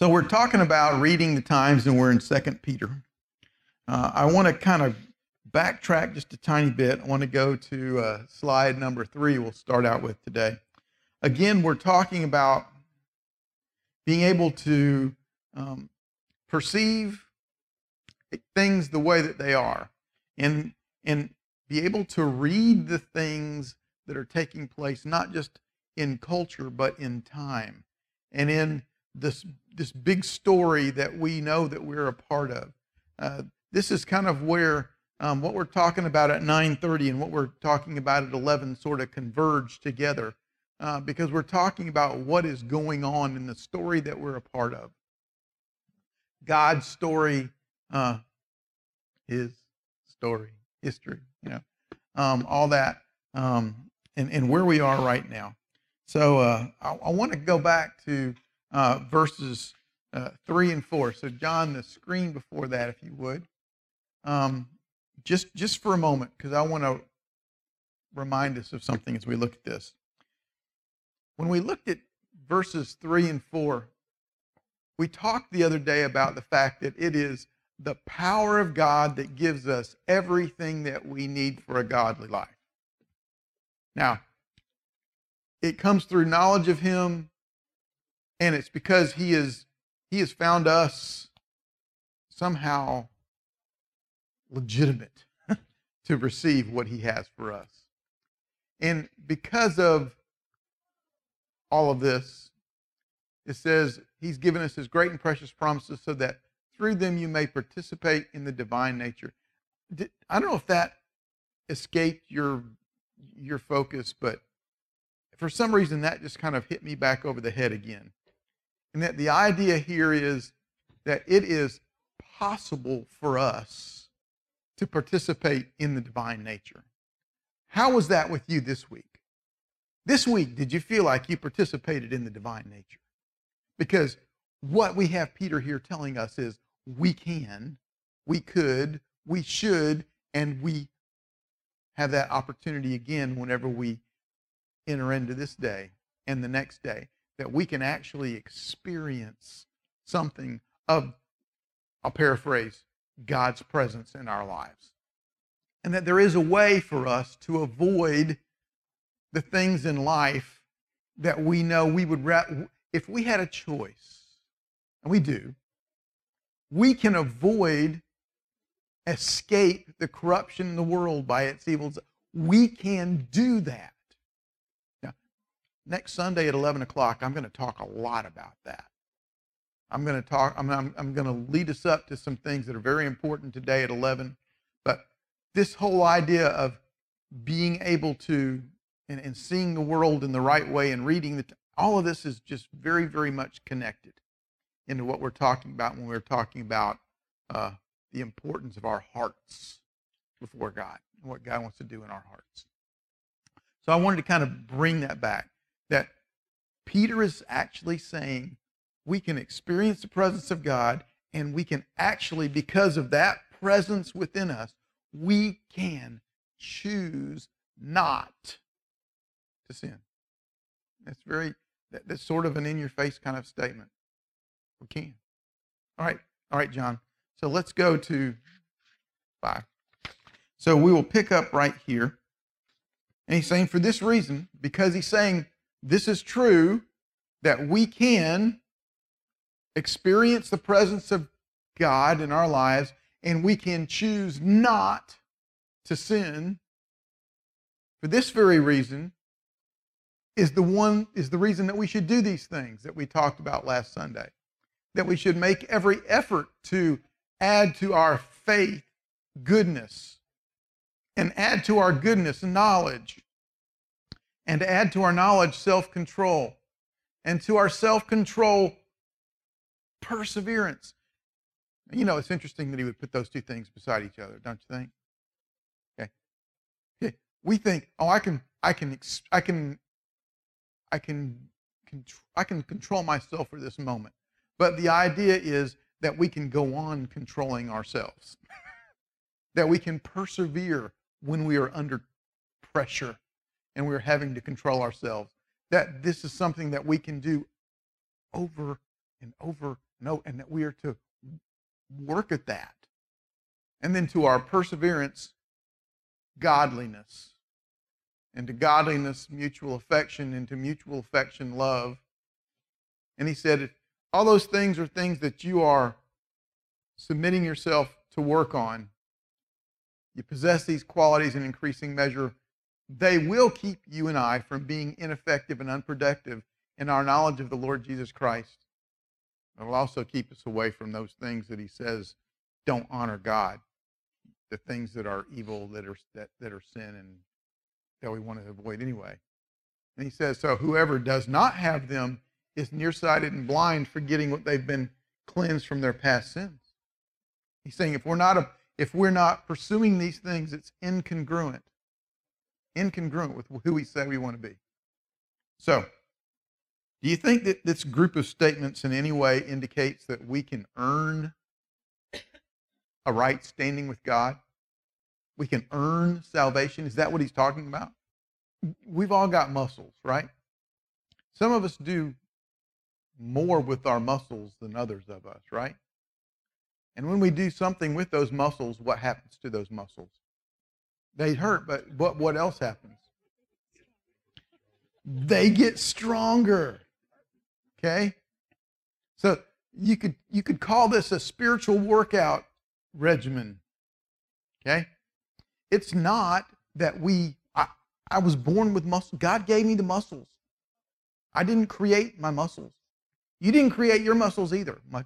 So we're talking about reading the times, and we're in 2 Peter. I want to kind of backtrack just a tiny bit. I want to go to slide number 3 we'll start out with today. Again, we're talking about being able to perceive things the way that they are and be able to read the things that are taking place, not just in culture, but in time and in this big story that we know that we're a part of. This is kind of where what we're talking about at 9:30 and what we're talking about at 11 sort of converge together because we're talking about what is going on in the story that we're a part of. God's story, His story, history, all that, and where we are right now. So I want to go back to verses 3 and 4. So John, the screen before that, if you would, just for a moment, because I want to remind us of something as we look at this. When we looked at verses 3 and 4, we talked the other day about the fact that it is the power of God that gives us everything that we need for a godly life. Now, it comes through knowledge of Him, and it's because He has found us somehow legitimate to receive what He has for us. And because of all of this, it says He's given us His great and precious promises so that through them you may participate in the divine nature. I don't know if that escaped your focus, but for some reason that just kind of hit me back over the head again. And that the idea here is that it is possible for us to participate in the divine nature. How was that with you this week? This week, did you feel like you participated in the divine nature? Because what we have Peter here telling us is we can, we could, we should, and we have that opportunity again whenever we enter into this day and the next day, that we can actually experience something of, I'll paraphrase, God's presence in our lives. And that there is a way for us to avoid the things in life that we know we would, if we had a choice, and we do, we can escape the corruption in the world by its evils. We can do that. Now, next Sunday at 11 o'clock, I'm going to talk a lot about that. I'm going to lead us up to some things that are very important today at 11. But this whole idea of being able to, and seeing the world in the right way and reading, all of this is just very, very much connected into what we're talking about when we're talking about the importance of our hearts before God and what God wants to do in our hearts. So I wanted to kind of bring that back, that Peter is actually saying we can experience the presence of God, and we can actually, because of that presence within us, we can choose not to sin. That's sort of an in-your-face kind of statement. We can. All right, John. So let's go to 5. So we will pick up right here. And he's saying for this reason, because he's saying this is true, that we can experience the presence of God in our lives, and we can choose not to sin. For this very reason is the reason that we should do these things that we talked about last Sunday. That we should make every effort to add to our faith goodness, and add to our goodness knowledge, and to add to our knowledge self-control, and to our self-control perseverance. You know, it's interesting that he would put those two things beside each other, don't you think? Okay. We think, oh, I can control myself for this moment. But the idea is that we can go on controlling ourselves. That we can persevere when we are under pressure and we're having to control ourselves. That this is something that we can do over and over No, and that we are to work at that. And then to our perseverance, godliness. And to godliness, mutual affection. And to mutual affection, love. And he said, all those things are things that you are submitting yourself to work on. You possess these qualities in increasing measure. They will keep you and I from being ineffective and unproductive in our knowledge of the Lord Jesus Christ. It will also keep us away from those things that he says don't honor God, the things that are evil, that are sin, and that we want to avoid anyway. And he says, so whoever does not have them is nearsighted and blind, forgetting what they've been cleansed from their past sins. He's saying if we're not pursuing these things, it's incongruent with who we say we want to be. So, do you think that this group of statements in any way indicates that we can earn a right standing with God? We can earn salvation? Is that what he's talking about? We've all got muscles, right? Some of us do more with our muscles than others of us, right? And when we do something with those muscles, what happens to those muscles? They hurt, but what else happens? They get stronger. Okay? So you could call this a spiritual workout regimen. Okay? It's not that I was born with muscles. God gave me the muscles. I didn't create my muscles. You didn't create your muscles either, much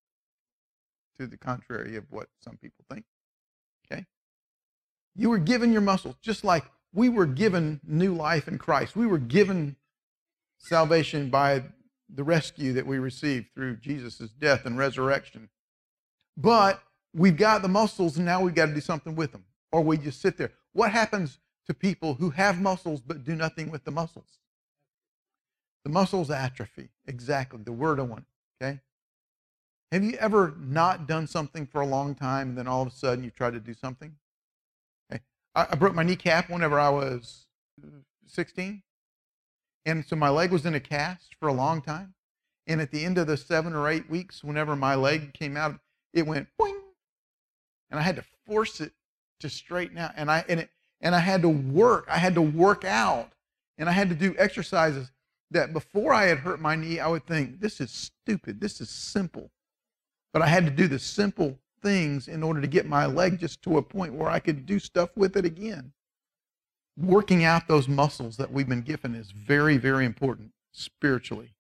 to the contrary of what some people think. Okay? You were given your muscles, just like we were given new life in Christ. We were given salvation by the rescue that we received through Jesus' death and resurrection. But we've got the muscles, and now we've got to do something with them. Or we just sit there. What happens to people who have muscles but do nothing with the muscles? The muscles atrophy. Exactly, the word I want. Okay? Have you ever not done something for a long time, and then all of a sudden you try to do something? Okay. I broke my kneecap whenever I was 16. And so my leg was in a cast for a long time. And at the end of the 7 or 8 weeks, whenever my leg came out, it went boing. And I had to force it to straighten out. And I had to work. I had to work out. And I had to do exercises that before I had hurt my knee, I would think, this is stupid. This is simple. But I had to do the simple things in order to get my leg just to a point where I could do stuff with it again. Working out those muscles that we've been given is very, very important spiritually.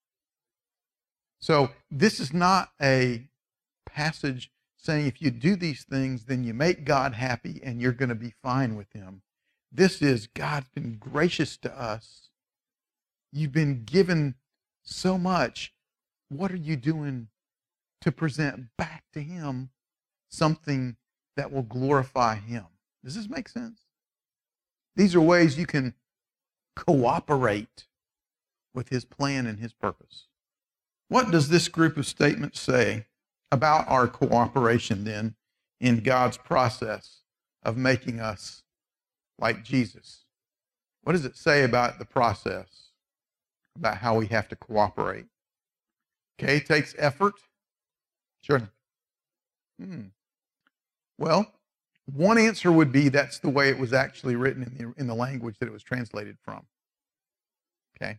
So this is not a passage saying if you do these things, then you make God happy and you're going to be fine with him. This is God's been gracious to us. You've been given so much. What are you doing to present back to him something that will glorify him? Does this make sense? These are ways you can cooperate with his plan and his purpose. What does this group of statements say about our cooperation then in God's process of making us like Jesus? What does it say about the process, about how we have to cooperate? Okay, it takes effort. Sure. Well, one answer would be that's the way it was actually written in the language that it was translated from. Okay.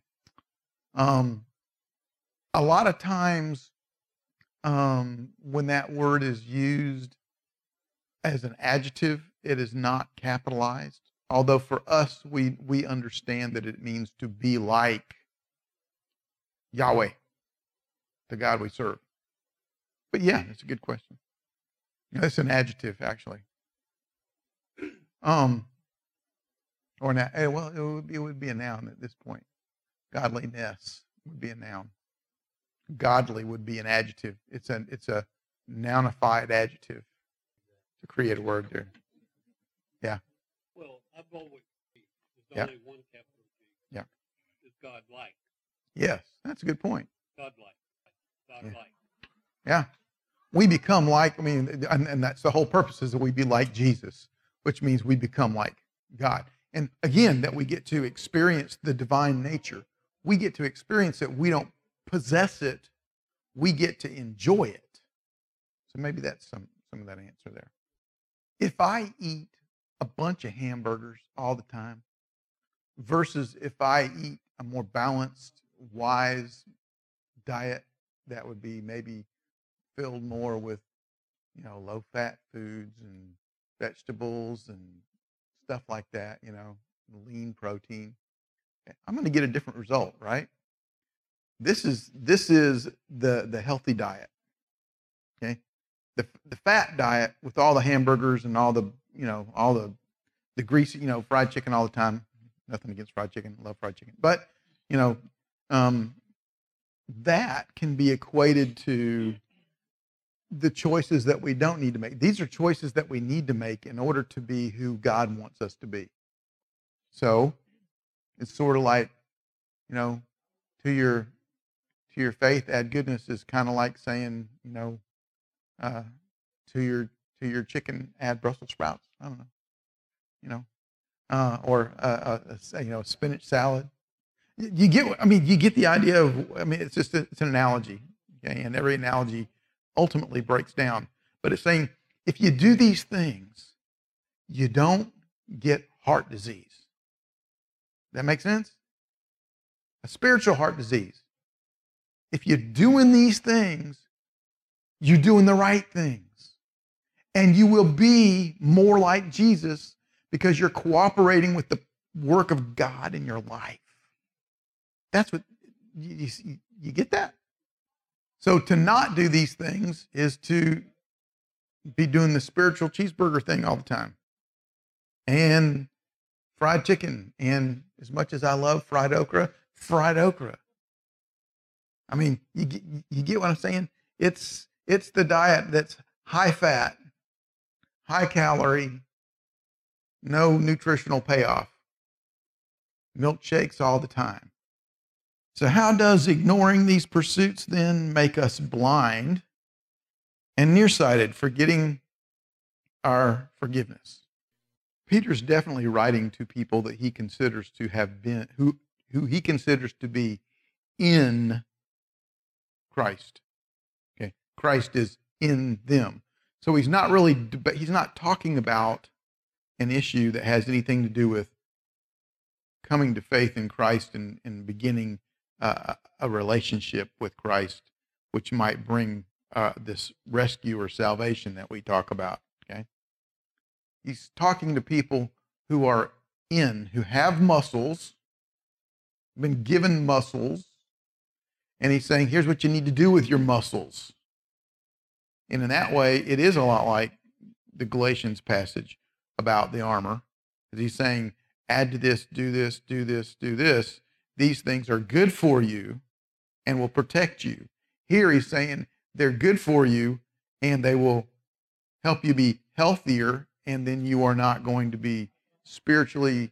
A lot of times when that word is used as an adjective, it is not capitalized. Although for us, we understand that it means to be like Yahweh, the God we serve. But yeah, it's a good question. It's an adjective, actually. Or now, well, it would be a noun at this point. Godliness would be a noun. Godly would be an adjective. It's a nounified adjective to create a word there. Yeah. Well, I've always there's only one capital G. Yeah. Is God-like. Yes, that's a good point. God-like. God-like. Yeah. We become like, and that's the whole purpose, is that we be like Jesus, which means we become like God. And again, that we get to experience the divine nature. We get to experience it. We don't possess it. we get to enjoy it. So maybe that's some of that answer there. If I eat a bunch of hamburgers all the time versus if I eat a more balanced, wise diet that would be maybe filled more with, low-fat foods and vegetables and stuff like that, lean protein, I'm going to get a different result, right? This is the healthy diet. Okay, the fat diet with all the hamburgers and all the the greasy, fried chicken all the time. Nothing against fried chicken, love fried chicken, but that can be equated to the choices that we don't need to make. These are choices that we need to make in order to be who God wants us to be. So it's sort of like, to your faith add goodness is kind of like saying, to your chicken add Brussels sprouts. I don't know, or a spinach salad. You get the idea of. It's just it's an analogy, okay? And every analogy ultimately breaks down. But it's saying if you do these things, you don't get heart disease. That make sense? A spiritual heart disease. If you're doing these things, you're doing the right things. And you will be more like Jesus because you're cooperating with the work of God in your life. That's what, you get that? So to not do these things is to be doing the spiritual cheeseburger thing all the time. And fried chicken. And as much as I love fried okra. You get what I'm saying? It's the diet that's high fat, high calorie, no nutritional payoff. Milkshakes all the time. So how does ignoring these pursuits then make us blind and nearsighted, forgetting our forgiveness? Peter's definitely writing to people that he considers to have been, who he considers to be in Christ. Okay, Christ is in them. So he's not talking about an issue that has anything to do with coming to faith in Christ and beginning a relationship with Christ, which might bring this rescue or salvation that we talk about. Okay, he's talking to people who are who have muscles, been given muscles, and he's saying, here's what you need to do with your muscles. And in that way, it is a lot like the Galatians passage about the armor, because he's saying, add to this, do this, do this, do this. These things are good for you and will protect you. Here he's saying they're good for you and they will help you be healthier, and then you are not going to be spiritually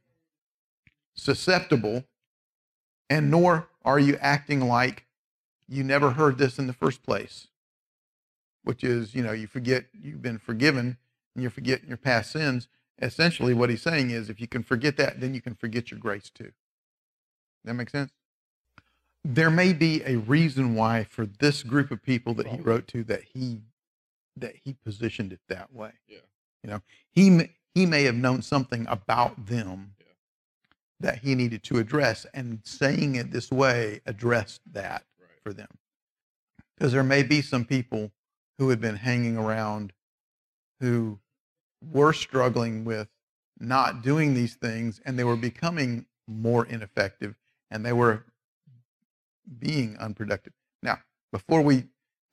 susceptible, and nor are you acting like you never heard this in the first place, which is, you forget you've been forgiven and you're forgetting your past sins. Essentially what he's saying is if you can forget that, then you can forget your grace too. That make sense? There may be a reason why for this group of people that he wrote to that he positioned it that way. Yeah. He may have known something about them that he needed to address, and saying it this way addressed that for them. Because there may be some people who had been hanging around who were struggling with not doing these things, and they were becoming more ineffective, and they were being unproductive. Now, before we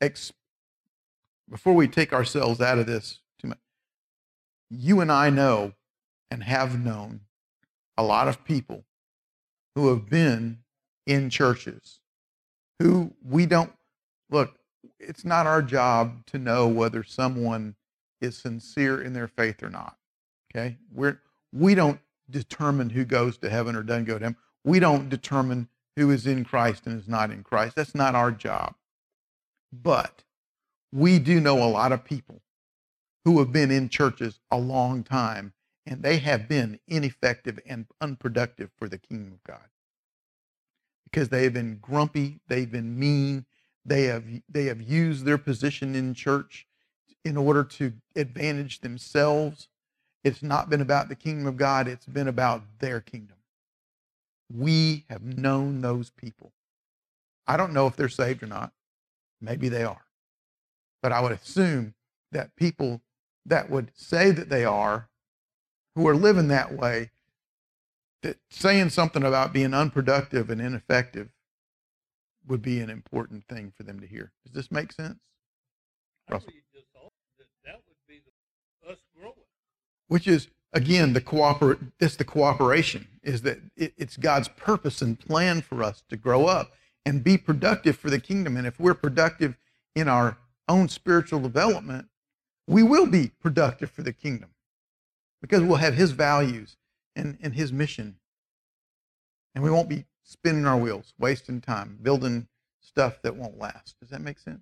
take ourselves out of this too much, you and I know and have known a lot of people who have been in churches who we don't look. It's not our job to know whether someone is sincere in their faith or not. Okay, we don't determine who goes to heaven or doesn't go to heaven. We don't determine who is in Christ and is not in Christ. That's not our job. But we do know a lot of people who have been in churches a long time, and they have been ineffective and unproductive for the kingdom of God because they have been grumpy, they've been mean, They have used their position in church in order to advantage themselves. It's not been about the kingdom of God. It's been about their kingdom. We have known those people. I don't know if they're saved or not. Maybe they are. But I would assume that people that would say that they are, who are living that way, that saying something about being unproductive and ineffective would be an important thing for them to hear. Does this make sense? Russell? That would be us growing. Which is, again, the cooperation, is that it's God's purpose and plan for us to grow up and be productive for the kingdom. And if we're productive in our own spiritual development, we will be productive for the kingdom because we'll have his values and his mission. And we won't be spinning our wheels, wasting time, building stuff that won't last. Does that make sense?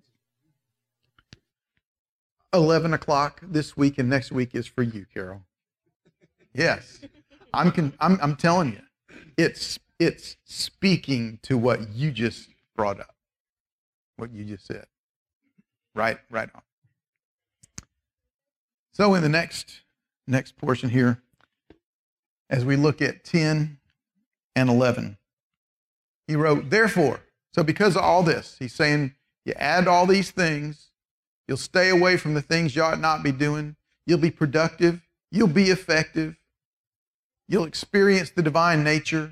11 o'clock this week and next week is for you, Carol. Yes. I'm telling you, it's speaking to what you just brought up, what you just said. Right on. So in the next portion here, as we look at 10 and 11, he wrote, therefore, so because of all this, he's saying you add all these things, you'll stay away from the things you ought not be doing, you'll be productive, you'll be effective, you'll experience the divine nature.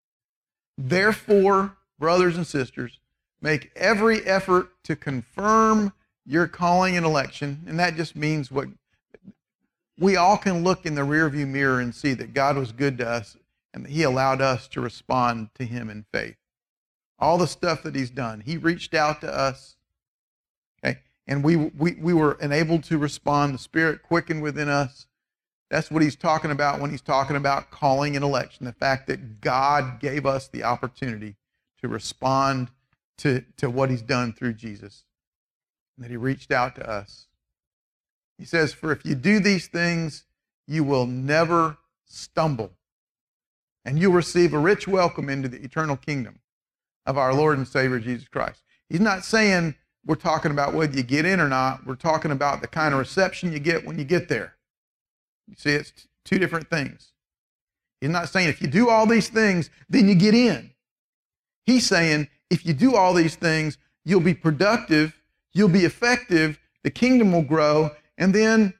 Therefore, brothers and sisters, make every effort to confirm your calling and election. And that just means what we all can look in the rearview mirror and see that God was good to us and that he allowed us to respond to him in faith. All the stuff that he's done, he reached out to us, okay, and we were enabled to respond. The Spirit quickened within us. That's what he's talking about when he's talking about calling and election, the fact that God gave us the opportunity to respond to what he's done through Jesus, and that he reached out to us. He says, for if you do these things, you will never stumble, and you'll receive a rich welcome into the eternal kingdom of our Lord and Savior, Jesus Christ. He's not saying we're talking about whether you get in or not. We're talking about the kind of reception you get when you get there. You see, it's two different things. He's not saying if you do all these things, then you get in. He's saying if you do all these things, you'll be productive, you'll be effective, the kingdom will grow, and then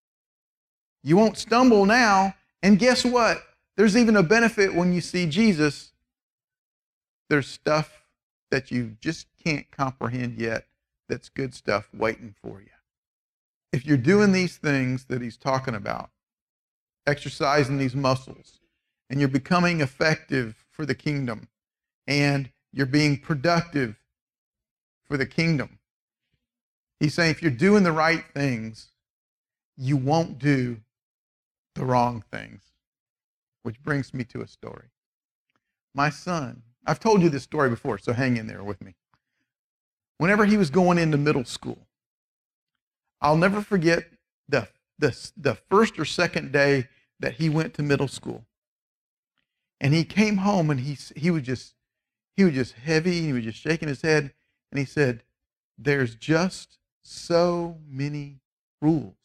you won't stumble now. And guess what? There's even a benefit when you see Jesus. There's stuff that you just can't comprehend yet that's good stuff waiting for you. If you're doing these things that he's talking about, exercising these muscles, and you're becoming effective for the kingdom, and you're being productive for the kingdom, he's saying if you're doing the right things, you won't do the wrong things. Which brings me to a story. My son, I've told you this story before, so hang in there with me. Whenever he was going into middle school, I'll never forget the first or second day that he went to middle school. And he came home and he was just heavy, he was just shaking his head, and he said, there's just so many rules.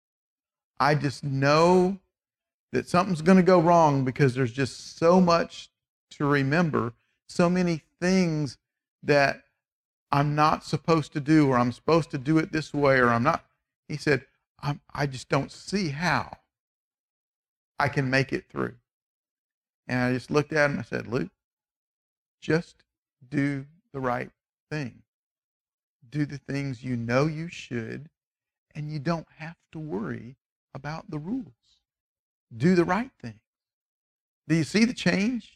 I just know that something's going to go wrong because there's just so much to remember, so many things that I'm not supposed to do, or I'm supposed to do it this way, or I'm not. He said, I just don't see how I can make it through. And I just looked at him and I said, Luke, just do the right thing. Do the things you know you should, and you don't have to worry about the rules. Do the right thing. Do you see the change?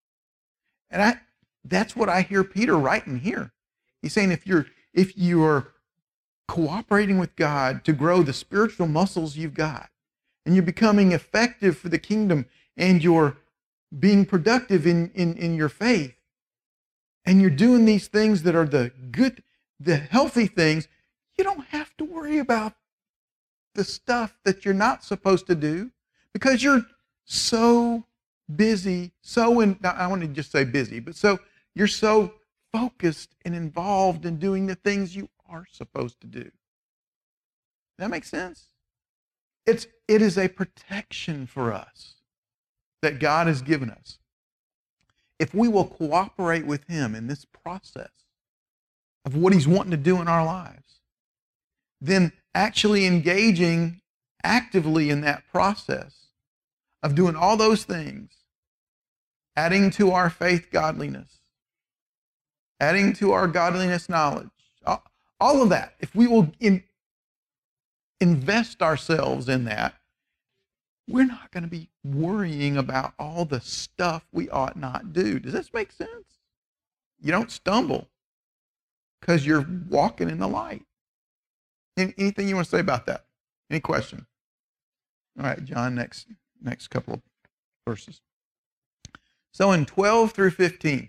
And that's what I hear Peter writing here. He's saying if you're cooperating with God to grow the spiritual muscles you've got, and you're becoming effective for the kingdom, and you're being productive in your faith, and you're doing these things that are the good, the healthy things, you don't have to worry about the stuff that you're not supposed to do because you're so busy, I want to just say busy, but so you're so focused and involved in doing the things you are supposed to do. That makes sense? It is a protection for us that God has given us. If we will cooperate with him in this process of what he's wanting to do in our lives, then actually engaging actively in that process of doing all those things, adding to our faith godliness, adding to our godliness knowledge, all of that, if we will invest ourselves in that, we're not going to be worrying about all the stuff we ought not do. Does this make sense? You don't stumble because you're walking in the light. Anything you want to say about that? Any question? All right, John, next couple of verses. So in 12 through 15,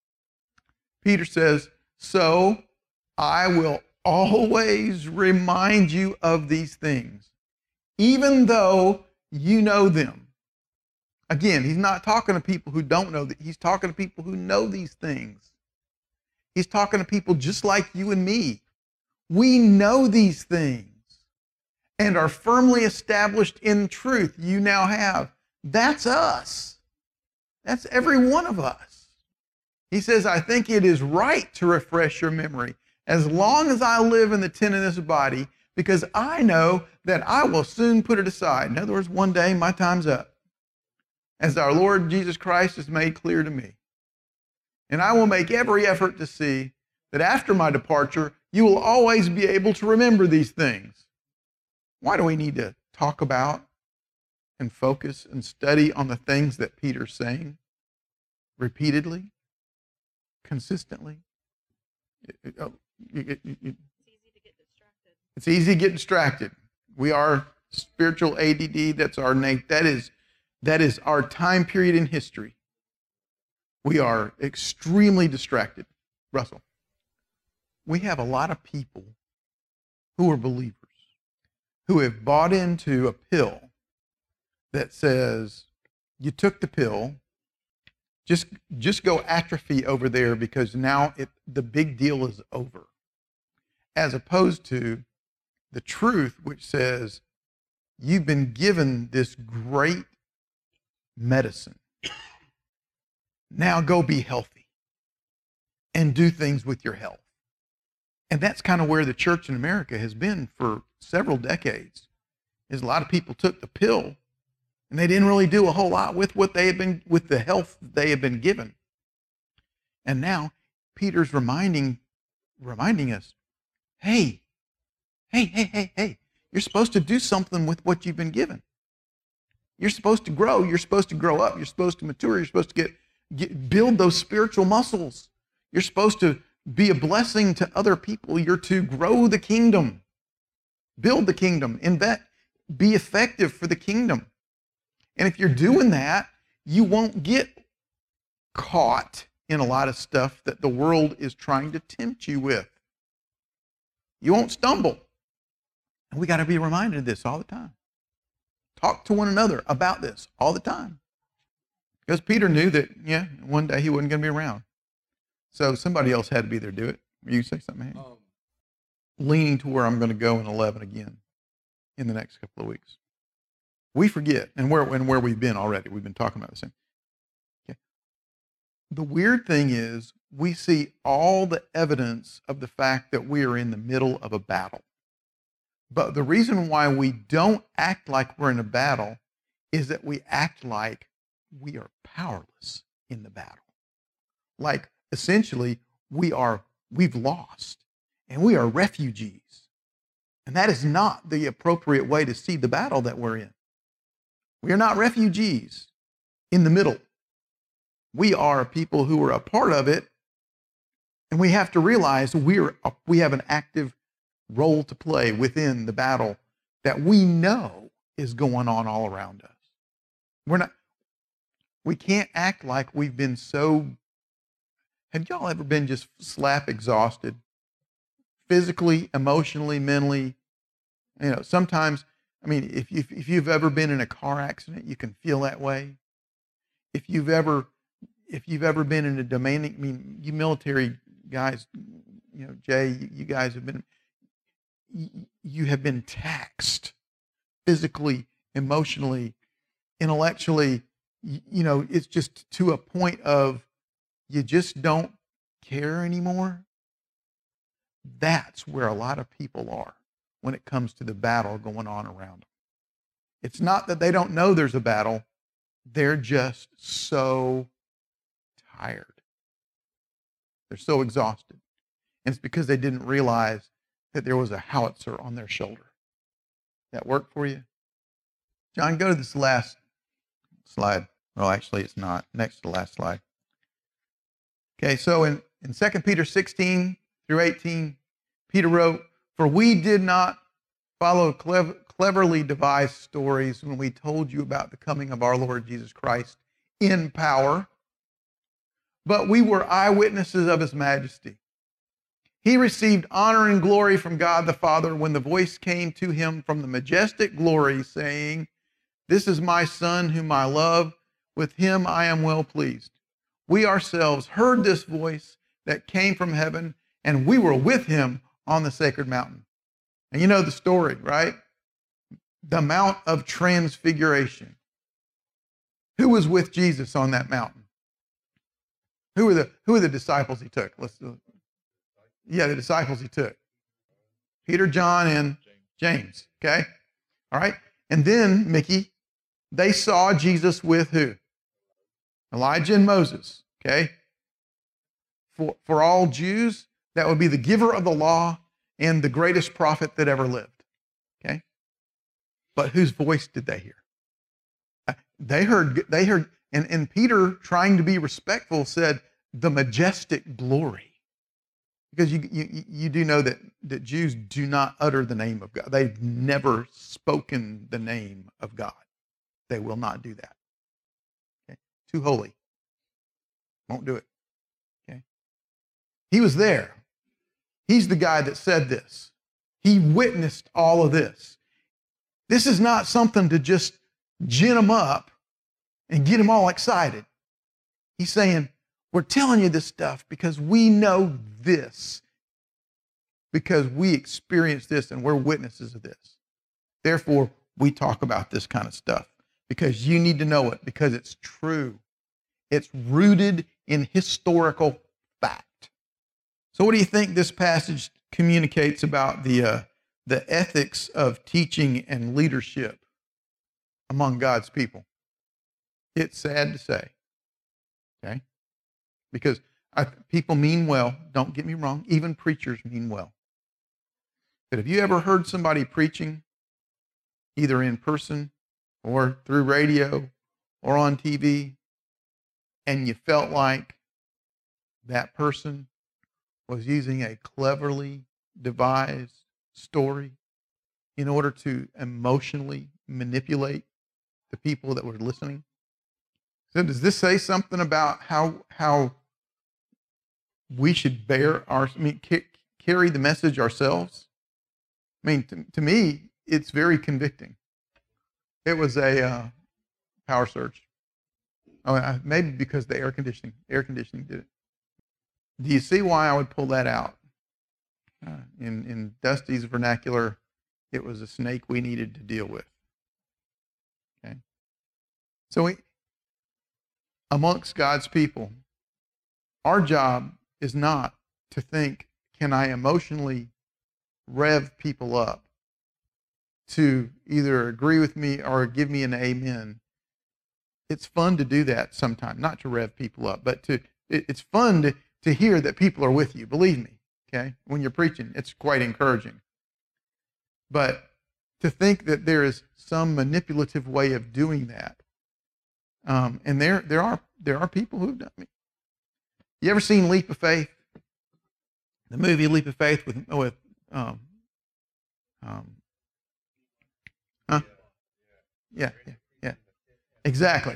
Peter says, "So I will always remind you of these things, even though you know them." Again, he's not talking to people who don't know that. He's talking to people who know these things. He's talking to people just like you and me. We know these things and are firmly established in truth you now have. That's us. That's every one of us. He says, "I think it is right to refresh your memory as long as I live in the tent of this body, because I know that I will soon put it aside." In other words, one day my time's up, as our Lord Jesus Christ has made clear to me. "And I will make every effort to see that after my departure, you will always be able to remember these things." Why do we need to talk about and focus and study on the things that Peter's saying repeatedly, consistently? It's easy to get distracted. It's easy to get distracted. We are spiritual ADD. That's our Nate. That is our time period in history. We are extremely distracted. Russell, we have a lot of people who are believers who have bought into a pill that says, you took the pill, just go atrophy over there because now the big deal is over. As opposed to the truth, which says, you've been given this great medicine. Now go be healthy and do things with your health. And that's kind of where the church in America has been for several decades. Is a lot of people took the pill and they didn't really do a whole lot with what they had been, with the health they had been given. And now Peter's reminding us, hey, you're supposed to do something with what you've been given. You're supposed to grow. You're supposed to grow up. You're supposed to mature. You're supposed to build those spiritual muscles. You're supposed to be a blessing to other people. You're to grow the kingdom, build the kingdom, invest, be effective for the kingdom. And if you're doing that, you won't get caught in a lot of stuff that the world is trying to tempt you with. You won't stumble. And we got to be reminded of this all the time. Talk to one another about this all the time. Because Peter knew that, one day he wasn't going to be around. So somebody else had to be there to do it. You say something, Hank? Leaning to where I'm going to go in 11 again in the next couple of weeks. We forget, and where we've been already. We've been talking about the same. Okay. The weird thing is we see all the evidence of the fact that we are in the middle of a battle. But the reason why we don't act like we're in a battle is that we act like we are powerless in the battle. Like, essentially, we've lost, and we are refugees. And that is not the appropriate way to see the battle that we're in. We are not refugees in the middle. We are people who are a part of it, and we have to realize we have an active role to play within the battle that we know is going on all around us. We can't act like we've been so. Have y'all ever been just slap exhausted? Physically, emotionally, mentally? Sometimes, if you've ever been in a car accident, you can feel that way. If you've ever been in a demanding, you military guys, Jay, you guys have been, you have been taxed physically, emotionally, intellectually. It's just to a point of you just don't care anymore. That's where a lot of people are when it comes to the battle going on around them. It's not that they don't know there's a battle. They're just so tired. They're so exhausted. And it's because they didn't realize that there was a howitzer on their shoulder. That work for you? John, go to this last slide. Well, actually, it's not. Next to the last slide. Okay, so in 2 Peter 16 through 18, Peter wrote, "For we did not follow cleverly devised stories when we told you about the coming of our Lord Jesus Christ in power, but we were eyewitnesses of his majesty. He received honor and glory from God the Father when the voice came to him from the majestic glory saying, 'This is my Son whom I love. With him I am well pleased.' We ourselves heard this voice that came from heaven, and we were with him on the sacred mountain." And you know the story, right? The Mount of Transfiguration. Who was with Jesus on that mountain? Who are the disciples he took? The disciples he took. Peter, John, and James. Okay? All right? And then, Mickey, they saw Jesus with who? Elijah and Moses. Okay? For all Jews, that would be the giver of the law and the greatest prophet that ever lived. Okay? But whose voice did they hear? They heard, and Peter, trying to be respectful, said, "the majestic glory." Because you do know that Jews do not utter the name of God. They've never spoken the name of God. They will not do that. Okay? Too holy. Won't do it. Okay? He was there. He's the guy that said this. He witnessed all of this. This is not something to just gin them up and get them all excited. He's saying, we're telling you this stuff because we know this, because we experienced this and we're witnesses of this. Therefore, we talk about this kind of stuff because you need to know it, because it's true. It's rooted in historical fact. So what do you think this passage communicates about the ethics of teaching and leadership among God's people? It's sad to say, okay? Because people mean well, don't get me wrong, even preachers mean well. But have you ever heard somebody preaching, either in person or through radio or on TV, and you felt like that person was using a cleverly devised story in order to emotionally manipulate the people that were listening? So does this say something about how we should carry the message ourselves? I mean, to me, it's very convicting. It was a power surge. Oh, maybe because the air conditioning did it. Do you see why I would pull that out? In Dusty's vernacular, it was a snake we needed to deal with. Okay, so amongst God's people, our job is not to think, can I emotionally rev people up to either agree with me or give me an amen. It's fun to do that sometimes, not to rev people up, but it's fun to hear that people are with you. Believe me, okay? When you're preaching, it's quite encouraging. But to think that there is some manipulative way of doing that, and there are people who've done it. You ever seen Leap of Faith? The movie Leap of Faith with yeah. Exactly.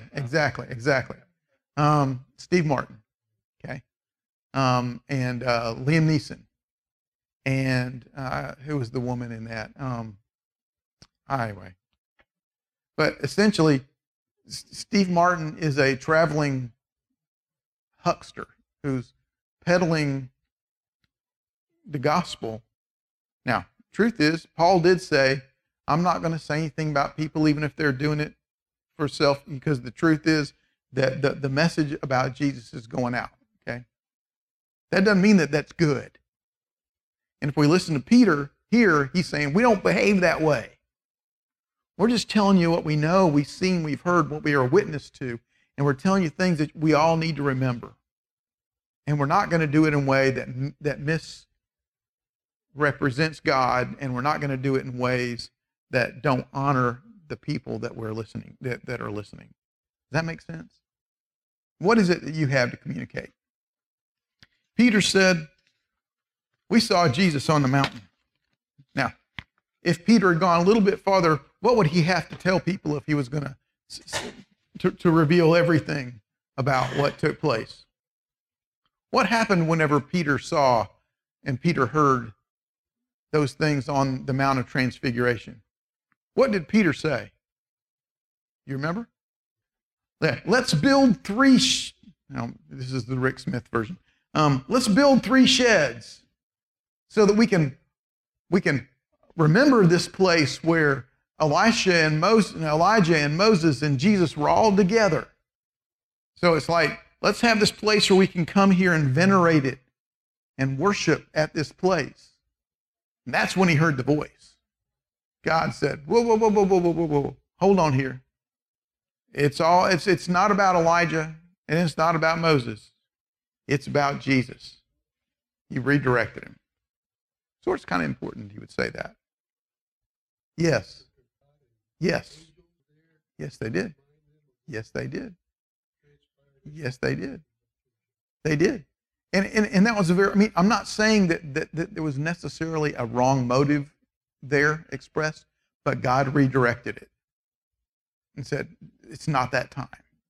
Steve Martin, okay, and Liam Neeson, and who was the woman in that? Anyway, but essentially, Steve Martin is a traveling huckster who's peddling the gospel. Now, truth is, Paul did say, I'm not going to say anything about people even if they're doing it for self, because the truth is that the message about Jesus is going out, okay? That doesn't mean that that's good. And if we listen to Peter here, he's saying, we don't behave that way. We're just telling you what we know, we've seen, we've heard, what we are a witness to, and we're telling you things that we all need to remember. And we're not going to do it in a way that misrepresents God, and we're not going to do it in ways that don't honor the people that we're listening, that are listening. Does that make sense? What is it that you have to communicate? Peter said, we saw Jesus on the mountain. Now, if Peter had gone a little bit farther, what would he have to tell people if he was going to reveal everything about what took place? What happened whenever Peter saw and Peter heard those things on the Mount of Transfiguration? What did Peter say? You remember? Let's build three. This is the Rick Smith version. Let's build 3 sheds so that we can remember this place where Elijah and Moses and Jesus were all together. So it's like, let's have this place where we can come here and venerate it and worship at this place. And that's when he heard the voice. God said, whoa, whoa, whoa, whoa, whoa, whoa, whoa, whoa. Hold on here. It's not about Elijah, and it's not about Moses. It's about Jesus. He redirected him. So it's kind of important he would say that. Yes. Yes. Yes, they did. Yes, they did. Yes, they did. They did. And that was I'm not saying that there was necessarily a wrong motive there expressed, but God redirected it and said, it's not that time.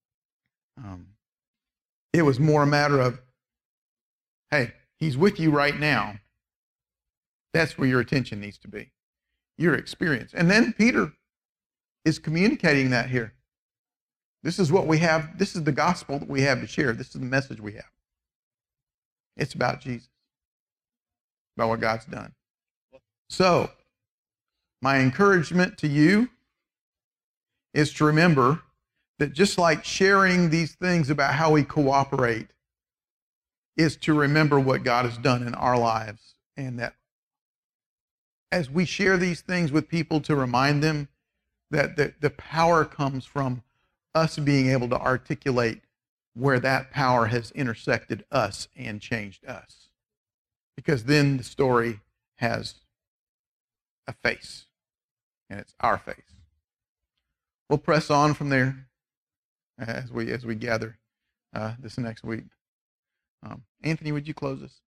It was more a matter of, hey, he's with you right now. That's where your attention needs to be, your experience. And then Peter is communicating that here. This is what we have. This is the gospel that we have to share. This is the message we have. It's about Jesus, about what God's done. So, my encouragement to you is to remember that just like sharing these things about how we cooperate is to remember what God has done in our lives, and that as we share these things with people, to remind them that the power comes from us being able to articulate where that power has intersected us and changed us. Because then the story has a face, and it's our face. We'll press on from there as we gather this next week. Anthony, would you close us?